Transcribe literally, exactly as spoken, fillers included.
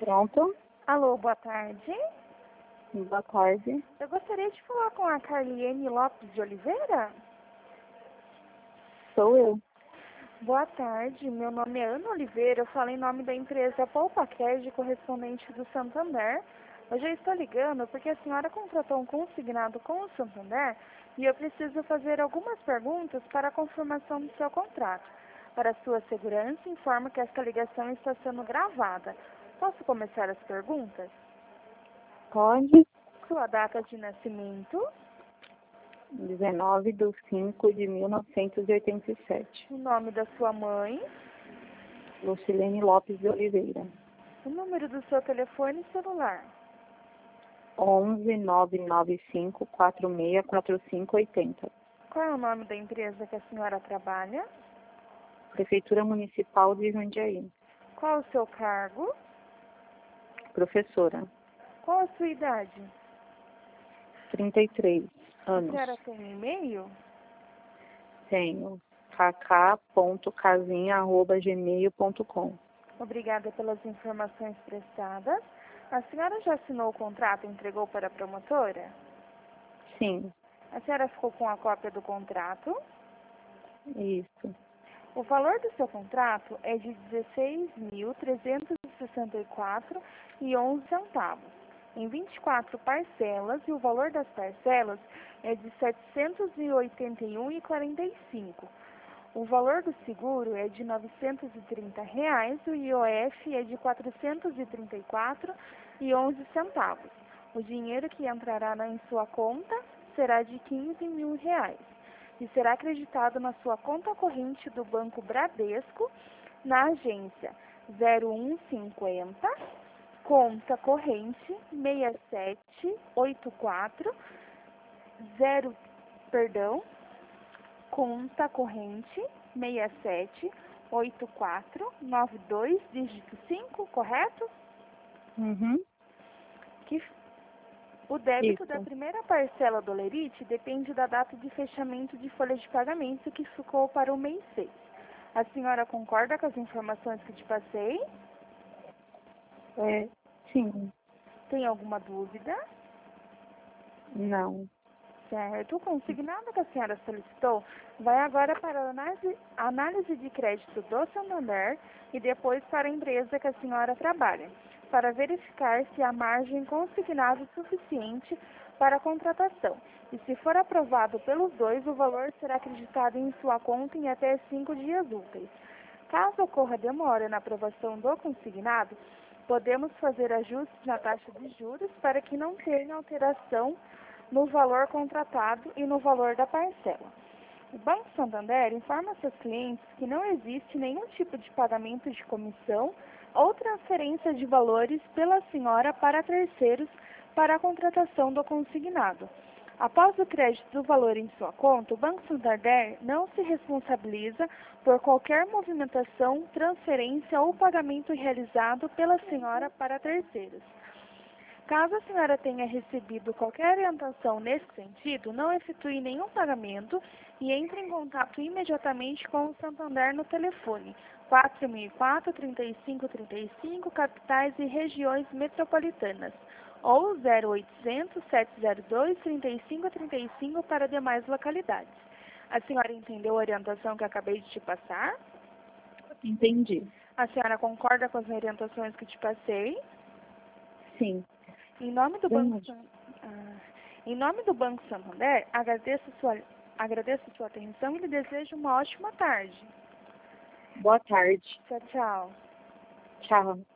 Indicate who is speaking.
Speaker 1: Pronto?
Speaker 2: Alô, boa tarde.
Speaker 1: Boa tarde.
Speaker 2: Eu gostaria de falar com a Carliene Lopes de Oliveira.
Speaker 1: Sou eu.
Speaker 2: Boa tarde, meu nome é Ana Oliveira, eu falo em nome da empresa PoupaCred, correspondente do Santander. Eu já estou ligando porque a senhora contratou um consignado com o Santander e eu preciso fazer algumas perguntas para a confirmação do seu contrato. Para sua segurança, informo que esta ligação está sendo gravada. Posso começar as perguntas?
Speaker 1: Pode?
Speaker 2: Sua data de nascimento,
Speaker 1: dezenove de cinco de mil novecentos e oitenta e sete.
Speaker 2: o nome da sua mãe,
Speaker 1: Lucilene Lopes de Oliveira.
Speaker 2: o número do seu telefone celular.
Speaker 1: onze nove nove cinco quatro seis quatro cinco oito zero.
Speaker 2: Qual é o nome da empresa que a senhora trabalha?
Speaker 1: Prefeitura Municipal de Jundiaí.
Speaker 2: Qual o seu cargo?
Speaker 1: Professora.
Speaker 2: Qual a sua idade?
Speaker 1: trinta e três
Speaker 2: A
Speaker 1: anos.
Speaker 2: senhora tem e-mail?
Speaker 1: Tenho kaká ponto casinha arroba gmail ponto com.
Speaker 2: Obrigada pelas informações prestadas. A senhora já assinou o contrato e entregou para a promotora?
Speaker 1: Sim,
Speaker 2: A senhora ficou com a cópia do contrato?
Speaker 1: isso.
Speaker 2: O valor do seu contrato é de dezesseis mil trezentos e sessenta e quatro reais e onze centavos, em vinte e quatro parcelas, e o valor das parcelas é de setecentos e oitenta e um reais e quarenta e cinco centavos. O valor do seguro é de novecentos e trinta reais, o I O F é de quatrocentos e trinta e quatro reais e onze centavos. O dinheiro que entrará na, em sua conta será de quinze mil reais e será acreditado na sua conta corrente do Banco Bradesco, na agência zero um cinquenta, conta corrente seis sete oito quatro zero, perdão, conta corrente seis sete oito quatro nove dois, dígito cinco, correto?
Speaker 1: Uhum.
Speaker 2: Que o débito
Speaker 1: Isso.
Speaker 2: da primeira parcela do Lerite depende da data de fechamento de folha de pagamento, que ficou para o mês seis. A senhora concorda com as informações que te passei?
Speaker 1: É, sim.
Speaker 2: Tem alguma dúvida?
Speaker 1: Não.
Speaker 2: Certo. O consignado que a senhora solicitou vai agora para a análise, análise de crédito do Santander e depois para a empresa que a senhora trabalha, para verificar se há margem consignada suficiente para a contratação. E se for aprovado pelos dois, o valor será acreditado em sua conta em até cinco dias úteis. Caso ocorra demora na aprovação do consignado, podemos fazer ajustes na taxa de juros para que não tenha alteração no valor contratado e no valor da parcela. O Banco Santander informa seus clientes que não existe nenhum tipo de pagamento de comissão ou transferência de valores pela senhora para terceiros para a contratação do consignado. Após o crédito do valor em sua conta, o Banco Santander não se responsabiliza por qualquer movimentação, transferência ou pagamento realizado pela senhora para terceiros. Caso a senhora tenha recebido qualquer orientação nesse sentido, não efetue nenhum pagamento e entre em contato imediatamente com o Santander no telefone quatro mil e quatro, trinta e cinco trinta e cinco, capitais e regiões metropolitanas, ou zero oitocentos, setecentos e dois, trinta e cinco trinta e cinco para demais localidades. A senhora entendeu a orientação que acabei de te passar?
Speaker 1: Entendi.
Speaker 2: A senhora concorda com as orientações que te passei?
Speaker 1: Sim.
Speaker 2: Em nome do
Speaker 1: Sim.
Speaker 2: Banco, San- ah, em nome do Banco Santander, agradeço sua, agradeço sua atenção e lhe desejo uma ótima tarde.
Speaker 1: Boa tarde.
Speaker 2: Tchau, tchau.
Speaker 1: Tchau.